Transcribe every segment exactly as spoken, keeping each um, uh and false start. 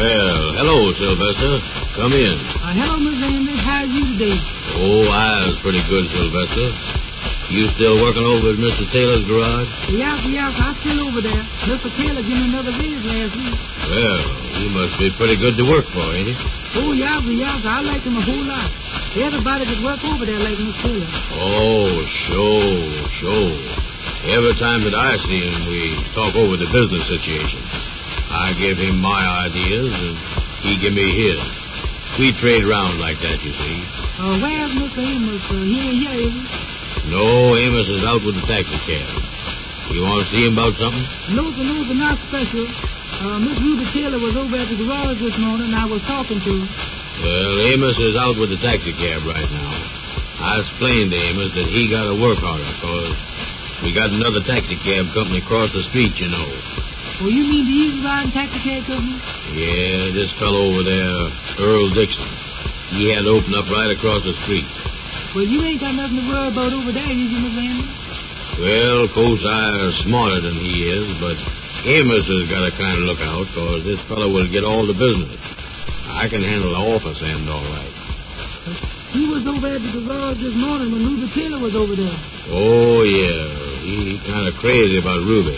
Well, hello, Sylvester. Come in. Uh, hello, Miss Andy. How are you today? Oh, I was pretty good, Sylvester. You still working over at Mister Taylor's garage? Yes, yes, I'm still over there. Mister Taylor gave me another raise last week. Well, he must be pretty good to work for, ain't he? Oh, yes, yes, I like him a whole lot. Everybody that work over there like Mister Taylor. Oh, sure, sure. Every time that I see him, we talk over the business situation. I give him my ideas, and he give me his. We trade around like that, you see. Uh, where's Mister Amos? Uh, he ain't here, is he? No, Amos is out with the taxi cab. You want to see him about something? No, sir, no, sir, not special. Uh, Miss Ruby Taylor was over at the garage this morning, and I was talking to her. Well, Amos is out with the taxi cab right now. I explained to Amos that he got to work harder, because we got another taxi cab company across the street, you know. Oh, you mean the Easy Riding Taxi Cab Company? Yeah, this fellow over there, Earl Dixon. He had to open up right across the street. Well, you ain't got nothing to worry about over there, is you, Miss Andy? Well, of course, I'm smarter than he is, but Amos has got to kind of look out, because this fellow will get all the business. I can handle the office end all right. He was over at the garage this morning when Ruby Taylor was over there. Oh, yeah. He kind of crazy about Ruby.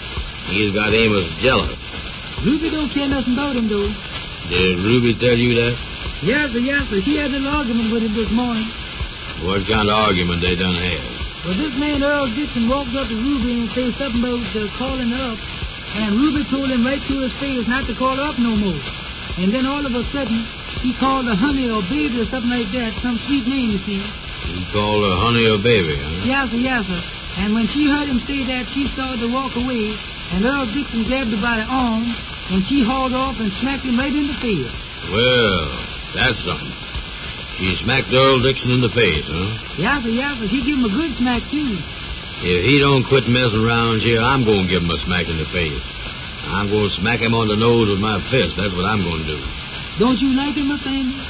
He's got Amos jealous. Ruby don't care nothing about him, though. Did Ruby tell you that? Yes, sir, yes, sir. She had an argument with him this morning. What kind of argument they done had? Well, this man, Earl Dixon, walked up to Ruby and said something about uh, calling her up. And Ruby told him right to his face not to call her up no more. And then all of a sudden, he called her honey or baby or something like that. Some sweet name, you see. He called her honey or baby, huh? Yes, sir, yes, sir. And when she heard him say that, she started to walk away. And Earl Dixon grabbed her by the arm, and she hauled off and smacked him right in the face. Well, that's something. She smacked Earl Dixon in the face, huh? Yes, sir, yes, sir. She gave him a good smack, too. If he don't quit messing around here, I'm going to give him a smack in the face. I'm going to smack him on the nose with my fist. That's what I'm going to do. Don't you like him, Mister Andy?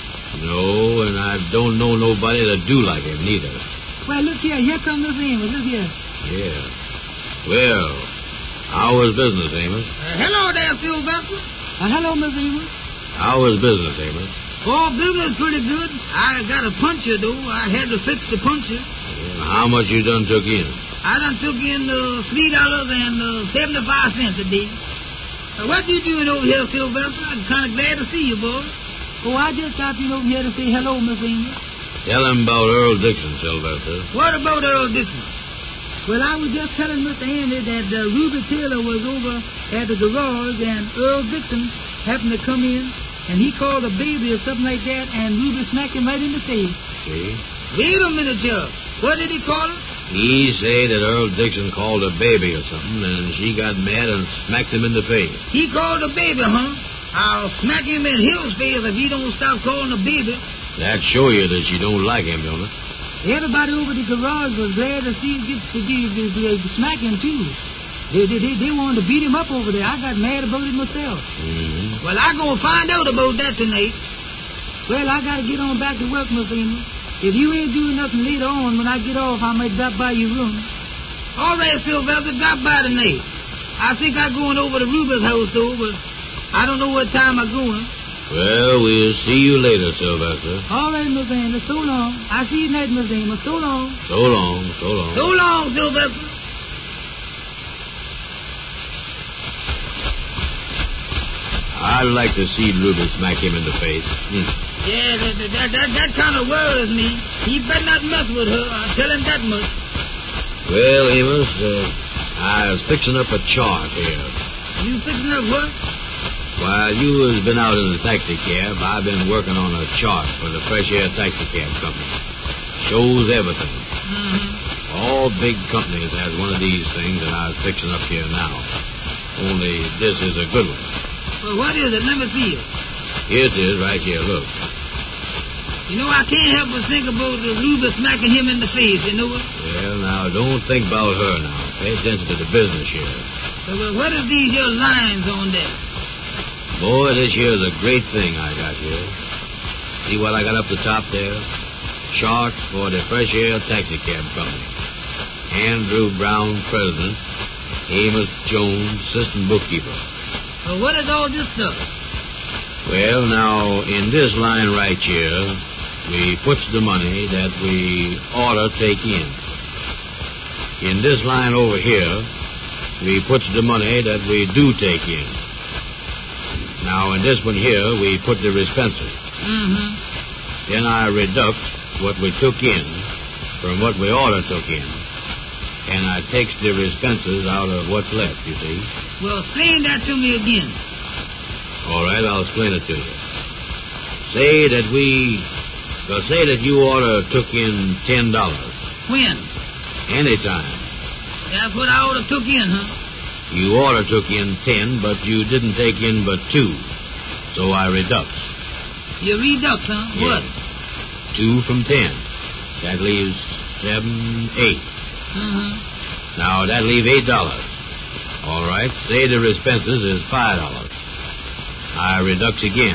No, and I don't know nobody that do like him, neither. Well, look here. Here comes Miss Amos. Look here. Yeah. Well, how was business, Amos? Uh, hello there, Sylvester. Uh, hello, Miss Amos. How was business, Amos? Oh, business pretty good. I got a puncher, though. I had to fix the puncher. Well, how much you done took in? I done took in uh, three dollars and uh, seventy-five cents a day. Uh, what you doing over here, Sylvester? I'm kind of glad to see you, boy. Oh, I just got in over here to say hello, Miss Amos. Tell him about Earl Dixon, Sylvester. What about Earl Dixon? Well, I was just telling Mister Andy that uh, Ruby Taylor was over at the garage, and Earl Dixon happened to come in, and he called a baby or something like that, and Ruby smacked him right in the face. See? Wait a minute, Judge. What did he call her? He said that Earl Dixon called a baby or something, and she got mad and smacked him in the face. He called a baby, huh? I'll smack him in his face if he don't stop calling a baby. That show you that you don't like him, don't it? Everybody over the garage was glad to see him get to, to, to, to smack him, too. They, they, they, they wanted to beat him up over there. I got mad about it myself. Mm-hmm. Well, I'm going to find out about that tonight. Well, I got to get on back to work, Miss Amos. If you ain't doing nothing later on, when I get off, I might drop by your room. All right, Sylvester, drop by tonight. I think I'm going over to Ruby's house, though, but I don't know what time I'm going. Well, we'll see you later, Sylvester. All right, Miss Amos, so long. I see you tonight, Miss Amos, so long. So long, so long. So long, Sylvester. I'd like to see Ruby smack him in the face. Hmm. Yeah, that, that, that, that kind of worries me. He better not mess with her. I'll tell him that much. Well, Amos, uh, I was fixing up a chart here. You fixing up what? While you has been out in the taxi cab, I've been working on a chart for the Fresh Air Taxi Cab Company. Shows everything. Mm-hmm. All big companies has one of these things that I was fixing up here now. Only this is a good one. Well, what is it? Let me see it. Here it is, right here, look. You know, I can't help but think about the Ruby smacking him in the face, you know it? Well, now, don't think about her now. Pay attention to the business here. Well, what is these here lines on there? Boy, this here is a great thing I got here. See what I got up the top there? Chart for the Fresh Air Taxi Cab Company. Andrew Brown, President. Amos Jones, Assistant Bookkeeper. Well, what is all this stuff? Well, now, in this line right here, we puts the money that we ought to take in. In this line over here, we puts the money that we do take in. Now, in this one here, we put the expenses. Mm-hmm. Then I reduct what we took in from what we ought to took in. And I takes the expenses out of what's left, you see. Well, explain that to me again. All right, I'll explain it to you. Say that we... Well, say that you ought to took in ten dollars. When? Anytime. That's what I ought to took in, huh? You ought to took in ten, but you didn't take in but two. So I reduct. You reduct, huh? Yeah. What? Two from ten. That leaves seven, eight. Uh-huh. Now, that leave eight dollars. All right, say the expenses is five dollars. I reducts again.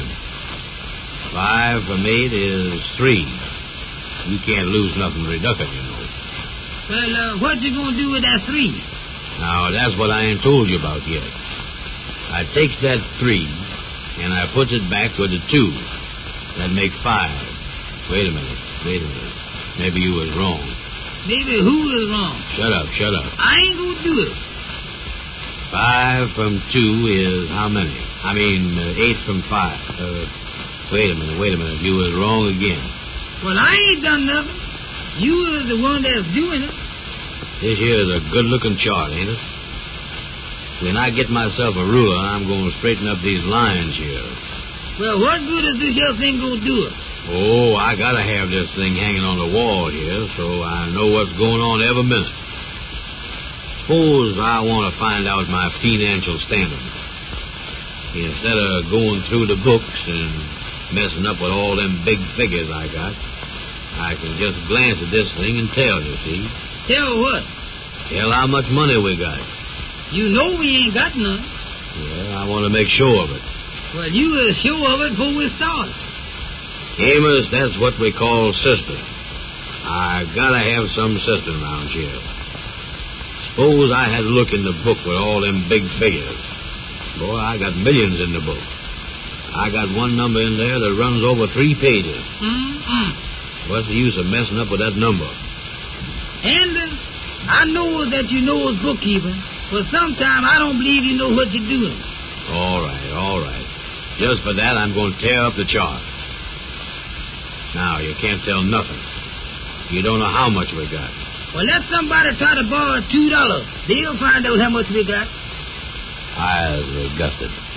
Five from eight is three. You can't lose nothing reducing, you know. Well, uh, what you gonna do with that three? Now, that's what I ain't told you about yet. I takes that three, and I puts it back with the two. That makes five. Wait a minute, wait a minute. Maybe you was wrong. Maybe who is wrong? Shut up, shut up. I ain't gonna do it. Five from two is how many? I mean, uh, eight from five. Uh, wait a minute, wait a minute. You was wrong again. Well, I ain't done nothing. You is the one that's doing it. This here's a good-looking chart, ain't it? When I get myself a ruler, I'm going to straighten up these lines here. Well, what good is this here thing gonna do it? Oh, I gotta have this thing hanging on the wall here so I know what's going on every minute. Suppose I want to find out my financial standing. Instead of going through the books and messing up with all them big figures I got, I can just glance at this thing and tell, you see. Tell what? Tell how much money we got. You know we ain't got none. Well, I want to make sure of it. Well, you was sure of it before we started. Amos, that's what we call system. I gotta have some system around here. Suppose I had a look in the book with all them big figures. Boy, I got millions in the book. I got one number in there that runs over three pages. Mm-mm. What's the use of messing up with that number? Andy, I know that you know it's bookkeeping, but sometimes I don't believe you know what you're doing. All right, all right. Just for that, I'm going to tear up the chart. Now, you can't tell nothing. You don't know how much we got. Well, let somebody try to borrow two dollars. They'll find out how much we got. I was disgusted.